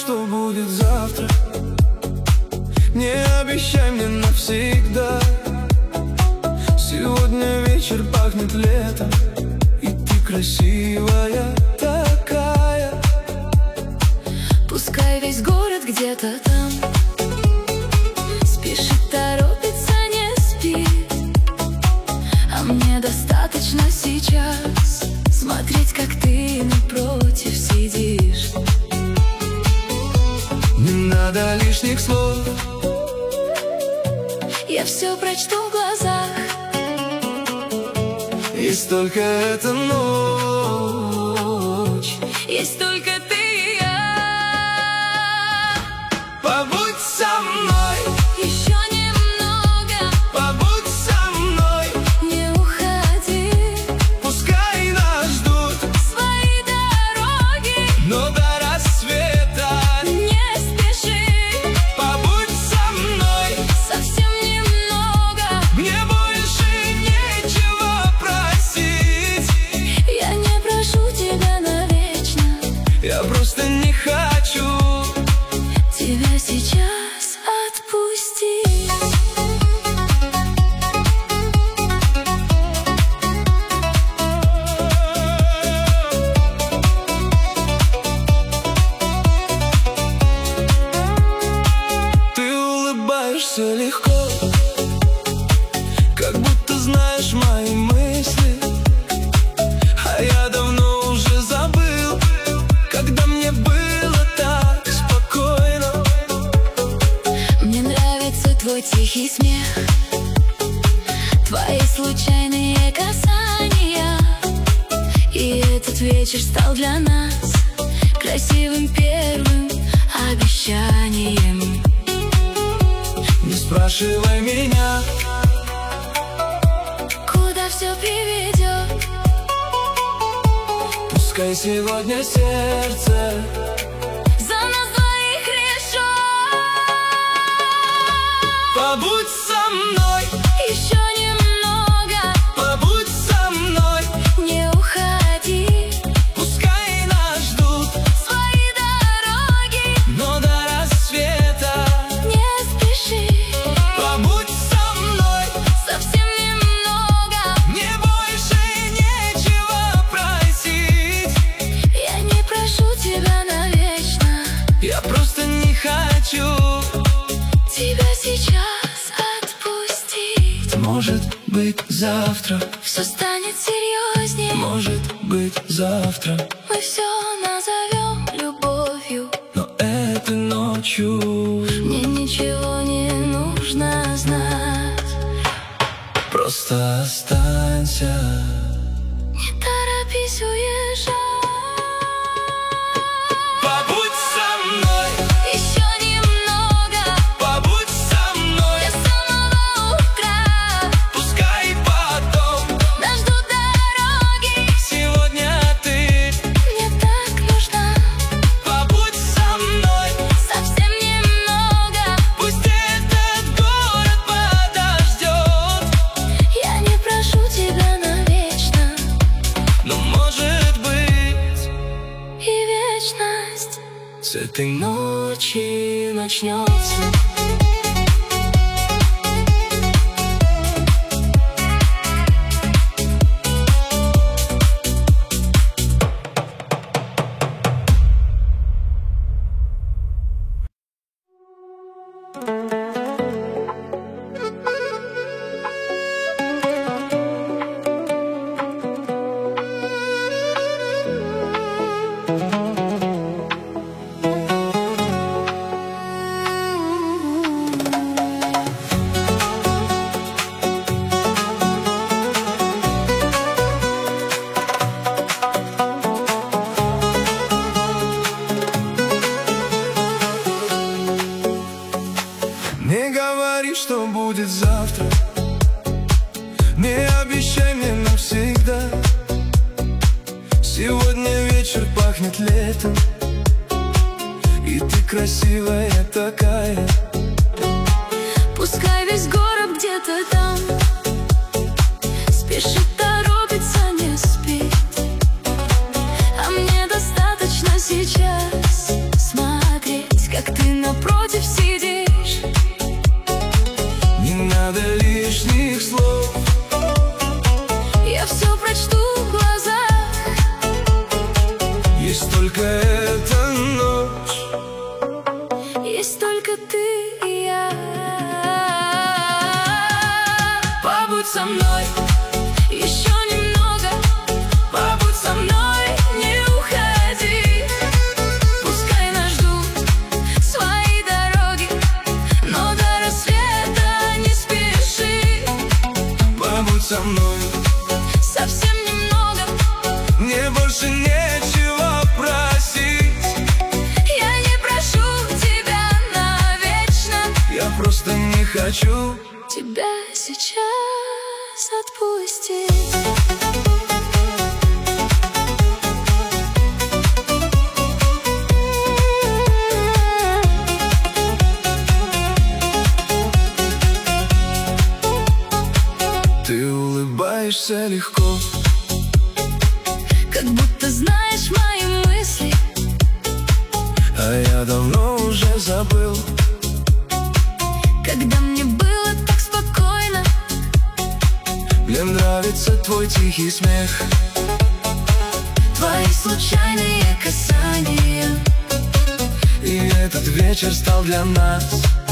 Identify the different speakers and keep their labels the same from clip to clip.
Speaker 1: что будет завтра. Не обещай мне навсегда. Сегодня вечер пахнет летом, и ты красивая такая.
Speaker 2: Пускай весь город где-то там спешит, торопится, не спит, а мне достаточно сейчас смотреть, как ты напротив сидишь.
Speaker 1: Не надо лишних слов,
Speaker 2: я все прочту в глазах.
Speaker 1: Есть только эта ночь,
Speaker 2: Есть только ты и я.
Speaker 1: побудь со мной,
Speaker 2: Еще немного,
Speaker 1: побудь со мной.
Speaker 2: не уходи.
Speaker 1: Пускай нас ждут
Speaker 2: Свои дороги,
Speaker 1: но до рассвета.
Speaker 2: не спеши.
Speaker 1: Побудь со мной,
Speaker 2: Совсем немного,
Speaker 1: мне больше нечего просить.
Speaker 2: я не прошу тебя навечно,
Speaker 1: Я просто не хочу
Speaker 2: тебя сейчас отпустить.
Speaker 1: Ты улыбаешься легко, как будто знаешь мои мысли. А я давно уже забыл, когда мне было так спокойно.
Speaker 2: Мне нравится твой тихий смех, твои случайные касания. И этот вечер стал для нас красивым первым обещанием.
Speaker 1: Не спрашивай меня,
Speaker 2: Куда все приведет?
Speaker 1: пускай сегодня сердце
Speaker 2: За нас двоих решет.
Speaker 1: побудь со мной,
Speaker 2: Еще немного,
Speaker 1: побудь со мной.
Speaker 2: не уходи.
Speaker 1: Пускай нас ждут,
Speaker 2: Свои дороги,
Speaker 1: но до рассвета.
Speaker 2: не спеши.
Speaker 1: Побудь со мной,
Speaker 2: Совсем немного,
Speaker 1: мне больше нечего просить.
Speaker 2: я не прошу тебя навечно,
Speaker 1: Я просто не хочу.
Speaker 2: тебя сейчас отпустить.
Speaker 1: Может быть завтра,
Speaker 2: Все станет серьезнее,
Speaker 1: может быть завтра,
Speaker 2: мы все назовем любовью.
Speaker 1: но этой ночью
Speaker 2: Мне ничего не нужно знать,
Speaker 1: просто останься.
Speaker 2: не торопись уезжать.
Speaker 1: Побудь со мной,
Speaker 2: Еще немного,
Speaker 1: побудь со мной.
Speaker 2: до самого утра
Speaker 1: Пускай потом
Speaker 2: нас ждут дороги.
Speaker 1: сегодня ты
Speaker 2: Мне так нужна
Speaker 1: побудь со мной.
Speaker 2: совсем немного,
Speaker 1: Пусть этот город подождет,
Speaker 2: я не прошу тебя навечно,
Speaker 1: но может быть
Speaker 2: и вечность
Speaker 1: с этой ночи начнется. Не говори, что будет завтра. Не обещай мне навсегда. Сегодня вечер пахнет летом, и ты красивая такая.
Speaker 2: Пускай весь город где-то там спешит, торопится, не спит, а мне достаточно сейчас смотреть,
Speaker 1: только эта ночь.
Speaker 2: Есть только ты и я. Побудь со мной еще немного, побудь со мной, не уходи. Пускай нас ждут свои дороги, но до рассвета не спеши.
Speaker 1: Побудь со мной
Speaker 2: Совсем немного,
Speaker 1: мне больше нечего просить.
Speaker 2: я не прошу тебя навечно,
Speaker 1: Я просто не хочу
Speaker 2: тебя сейчас отпустить.
Speaker 1: Ты улыбаешься легко,
Speaker 2: Как будто знаешь мои мысли,
Speaker 1: а я давно уже забыл.
Speaker 2: когда мне было так спокойно.
Speaker 1: Мне нравится твой тихий смех,
Speaker 2: Твои случайные касания,
Speaker 1: и этот вечер стал для нас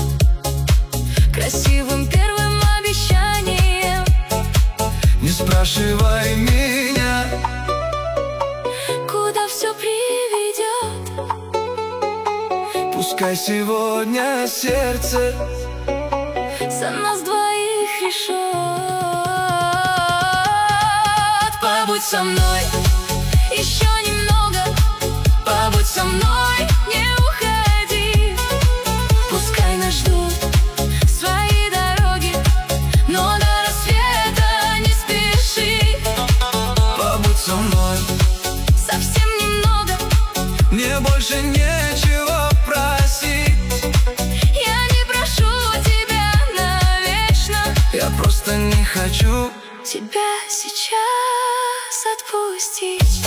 Speaker 2: красивым первым обещанием.
Speaker 1: Не спрашивай меня,
Speaker 2: Куда все приведет,
Speaker 1: пускай сегодня сердце
Speaker 2: за нас двоих решет. Побудь со мной еще немного, побудь со мной, не уходи. Пускай нас ждут свои дороги, но до рассвета не спеши.
Speaker 1: побудь со мной,
Speaker 2: Совсем немного,
Speaker 1: мне больше нечего просить.
Speaker 2: я не прошу тебя навечно,
Speaker 1: Я просто не хочу
Speaker 2: тебя сейчас отпустить.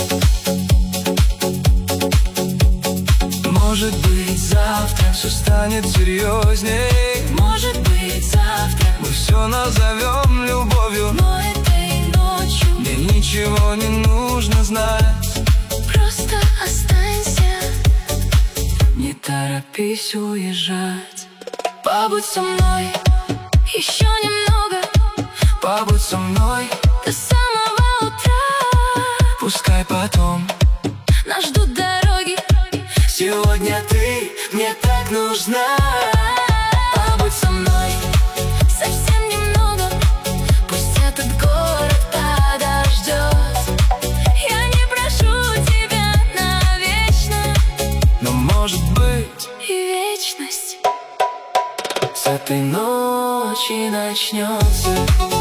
Speaker 1: Может быть, завтра все станет серьезней.
Speaker 2: Может быть, завтра,
Speaker 1: Мы все назовем любовью,
Speaker 2: но этой ночью
Speaker 1: мне ничего не нужно знать.
Speaker 2: просто останься,
Speaker 1: Не торопись уезжать.
Speaker 2: побудь со мной еще немного,
Speaker 1: Побудь со мной,
Speaker 2: до самого утра.
Speaker 1: пускай потом.
Speaker 2: Нас ждут дороги,
Speaker 1: Сегодня ты мне так нужна.
Speaker 2: побудь со мной совсем немного, пусть этот город подождет. Я не прошу тебя навечно,
Speaker 1: Но может быть,
Speaker 2: и вечность
Speaker 1: с этой ночи начнется.